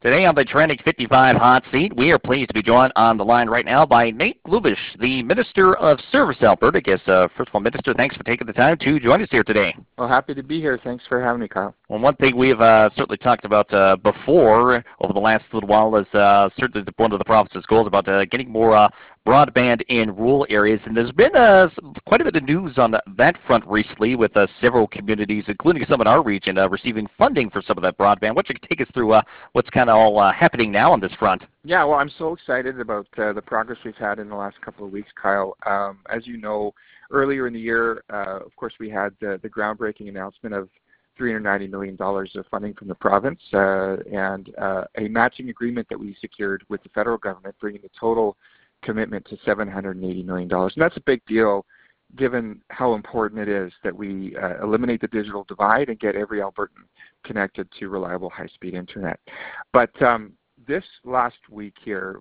Today on the Trending 55 Hot Seat, we are pleased to be joined on the line right now by Nate Glubish, the Minister of Service Alberta. I guess, first of all, Minister, thanks for taking the time to join us here today. Well, happy to be here. Thanks for having me, Kyle. Well, one thing we've certainly talked about before over the last little while is certainly one of the province's goals about getting more broadband in rural areas. And there's been quite a bit of news on that front recently with several communities, including some in our region, receiving funding for some of that broadband. Why don't you take us through what's kind of all happening now on this front? Yeah, well, I'm so excited about the progress we've had in the last couple of weeks, Kyle. As you know, earlier in the year, of course, we had the groundbreaking announcement of $390 million of funding from the province and a matching agreement that we secured with the federal government, bringing the total commitment to $780 million. And that's a big deal given how important it is that we eliminate the digital divide and get every Albertan connected to reliable high-speed internet. But this last week here,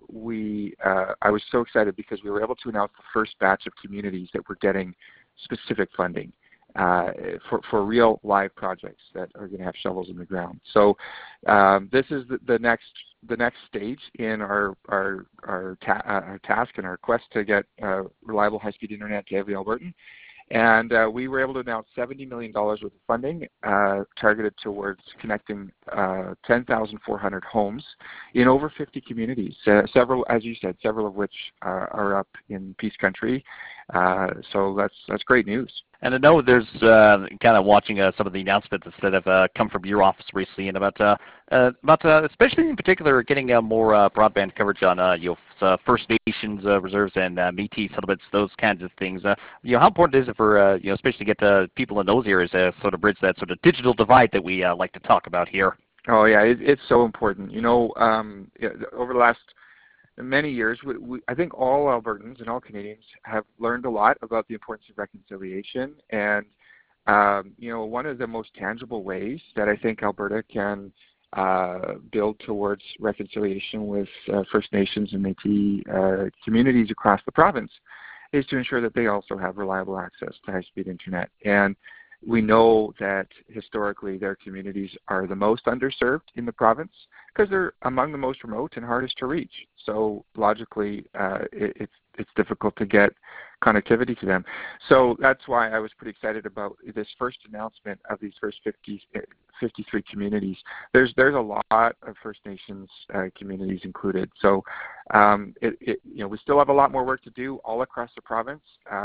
I was so excited because we were able to announce the first batch of communities that were getting specific funding for real live projects that are going to have shovels in the ground. So this is the next stage in our task and our quest to get reliable high-speed internet to every Albertan. And we were able to announce $70 million worth of funding targeted towards connecting 10,400 homes in over 50 communities, several, as you said, several of which are up in Peace Country. So that's great news. And I know there's kind of watching some of the announcements that have come from your office recently, and about especially in particular getting more broadband coverage on First Nations reserves and Métis settlements, those kinds of things. How important is it for especially to get people in those areas to sort of bridge that sort of digital divide that we like to talk about here? Oh yeah, it's so important. Over the last many years, I think all Albertans and all Canadians have learned a lot about the importance of reconciliation. And, one of the most tangible ways that I think Alberta can build towards reconciliation with First Nations and Métis communities across the province is to ensure that they also have reliable access to high-speed internet. And we know that historically their communities are the most underserved in the province because they're among the most remote and hardest to reach. So logically, it's difficult to get connectivity to them. So that's why I was pretty excited about this first announcement of these first 53 communities. There's a lot of First Nations communities included. So we still have a lot more work to do all across the province.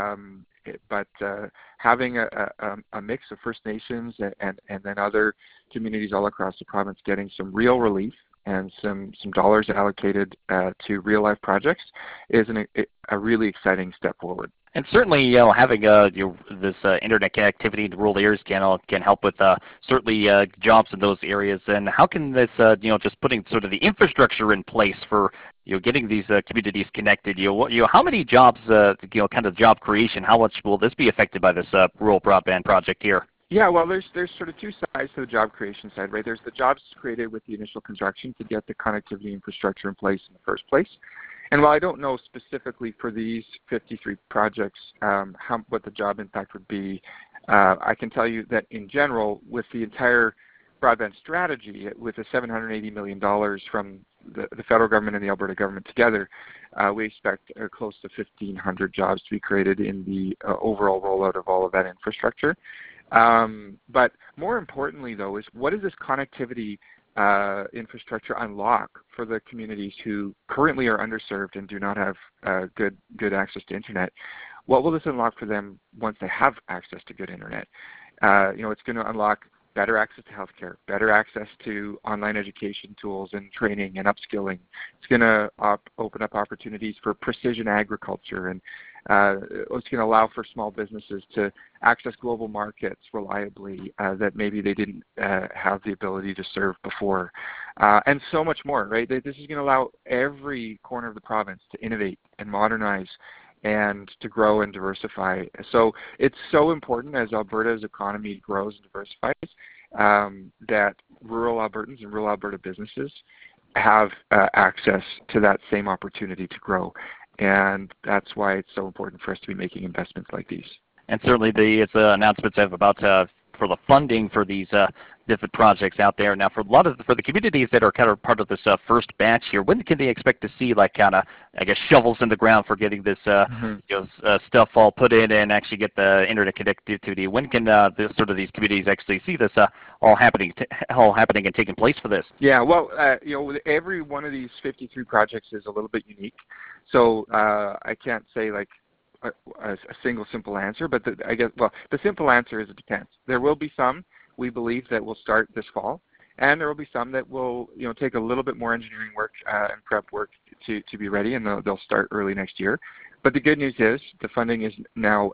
But having a mix of First Nations and then other communities all across the province getting some real relief and some dollars allocated to real life projects is a really exciting step forward. And certainly, having this internet connectivity in rural areas can help with certainly jobs in those areas. And how can this, just putting sort of the infrastructure in place for getting these communities connected? How many jobs, kind of job creation? How much will this be affected by this rural broadband project here? Yeah, well, there's sort of two sides to the job creation side, right? There's the jobs created with the initial construction to get the connectivity infrastructure in place in the first place. And while I don't know specifically for these 53 projects what the job impact would be, I can tell you that in general, with the entire broadband strategy, with the $780 million from the federal government and the Alberta government together, we expect close to 1,500 jobs to be created in the overall rollout of all of that infrastructure. But more importantly, though, is what does this connectivity infrastructure unlock for the communities who currently are underserved and do not have good access to internet? What will this unlock for them once they have access to good internet? It's going to unlock better access to healthcare, better access to online education tools and training and upskilling. It's going to open up opportunities for precision agriculture, and it's going to allow for small businesses to access global markets reliably that maybe they didn't have the ability to serve before, and so much more, right? This is going to allow every corner of the province to innovate and modernize and to grow and diversify. So it's so important as Alberta's economy grows and diversifies that rural Albertans and rural Alberta businesses have access to that same opportunity to grow. And that's why it's so important for us to be making investments like these. And certainly the announcements of about for the funding for these different projects out there. Now, for the communities that are kind of part of this first batch here, when can they expect to see like kind of, I guess, shovels in the ground for getting this stuff all put in and actually get the internet connectivity? When can these communities actually see this all happening and taking place for this? Yeah, well, every one of these 53 projects is a little bit unique, so I can't say like a single simple answer, but the simple answer is it depends. There will be some we believe that will start this fall, and there will be some that will take a little bit more engineering work and prep work to be ready, and they'll start early next year. But the good news is the funding is now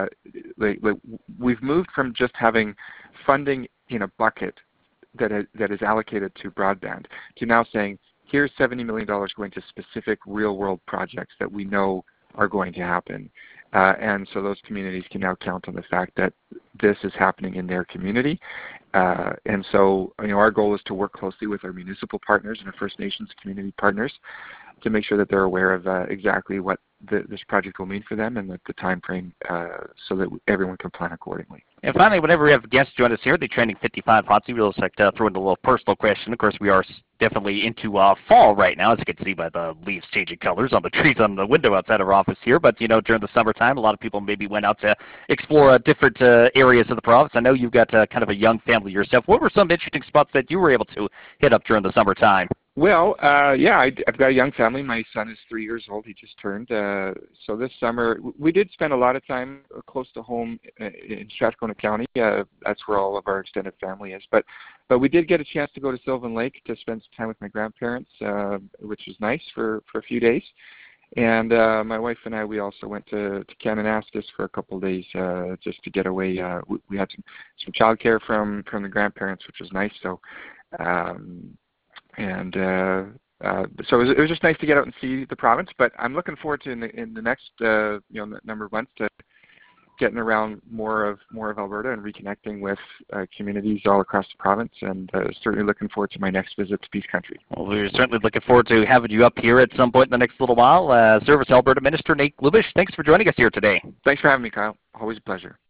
we've moved from just having funding in a bucket that is allocated to broadband to now saying here's $70 million going to specific real-world projects that we know are going to happen. And so those communities can now count on the fact that this is happening in their community. And so our goal is to work closely with our municipal partners and our First Nations community partners to make sure that they're aware of exactly what this project will mean for them and the time frame so that everyone can plan accordingly. And finally, whenever we have guests join us here, the Trending 55 Hot Seat, we'll just like to throw in a little personal question. Of course, we are definitely into fall right now, as you can see by the leaves changing colors on the trees on the window outside of our office here. But, during the summertime, a lot of people maybe went out to explore different areas of the province. I know you've got kind of a young family yourself. What were some interesting spots that you were able to hit up during the summertime? Well, I've got a young family. My son is 3 years old. He just turned. So this summer, we did spend a lot of time close to home in Strathcona County. That's where all of our extended family is. But we did get a chance to go to Sylvan Lake to spend some time with my grandparents, which was nice for a few days. And my wife and I, we also went to Kananaskis for a couple of days just to get away. We had some childcare from the grandparents, which was nice. So. So it was just nice to get out and see the province. But I'm looking forward to in the next number of months to getting around more of Alberta and reconnecting with communities all across the province. And certainly looking forward to my next visit to Peace Country. Well, we're certainly looking forward to having you up here at some point in the next little while. Service Alberta Minister Nate Glubish, thanks for joining us here today. Thanks for having me, Kyle. Always a pleasure.